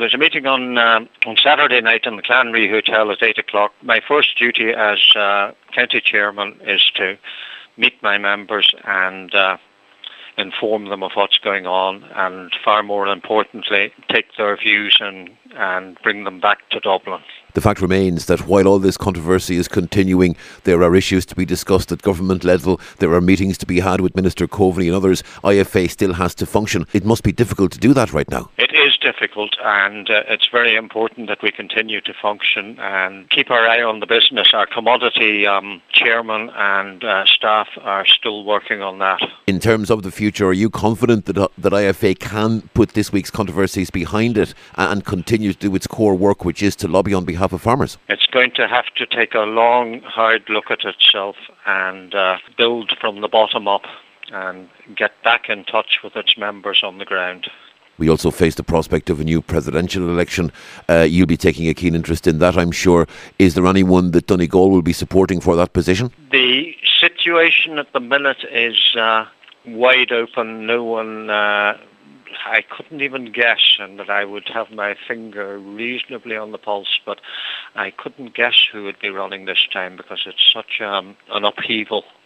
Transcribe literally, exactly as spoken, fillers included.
there's a meeting on um, on Saturday night in the Clanry Hotel at eight o'clock. My first duty as uh, county chairman is to meet my members and uh, inform them of what's going on, and far more importantly, take their views and, and bring them back to Dublin. The fact remains that while all this controversy is continuing, there are issues to be discussed at government level, there are meetings to be had with Minister Coveney and others. I F A still has to function. It must be difficult to do that right now. It is difficult, and uh, it's very important that we continue to function and keep our eye on the business. Our commodity um, chairman and uh, staff are still working on that. In terms of the future, are you confident that, uh, that I F A can put this week's controversies behind it and continue to do its core work, which is to lobby on behalf of farmers? It's going to have to take a long, hard look at itself and uh, build from the bottom up and get back in touch with its members on the ground. We also face the prospect of a new presidential election. Uh, you'll be taking a keen interest in that, I'm sure. Is there anyone that Donegal will be supporting for that position? The situation at the minute is uh, wide open. No one... Uh, I couldn't even guess, and that I would have my finger reasonably on the pulse, but I couldn't guess who would be running this time because it's such um, an upheaval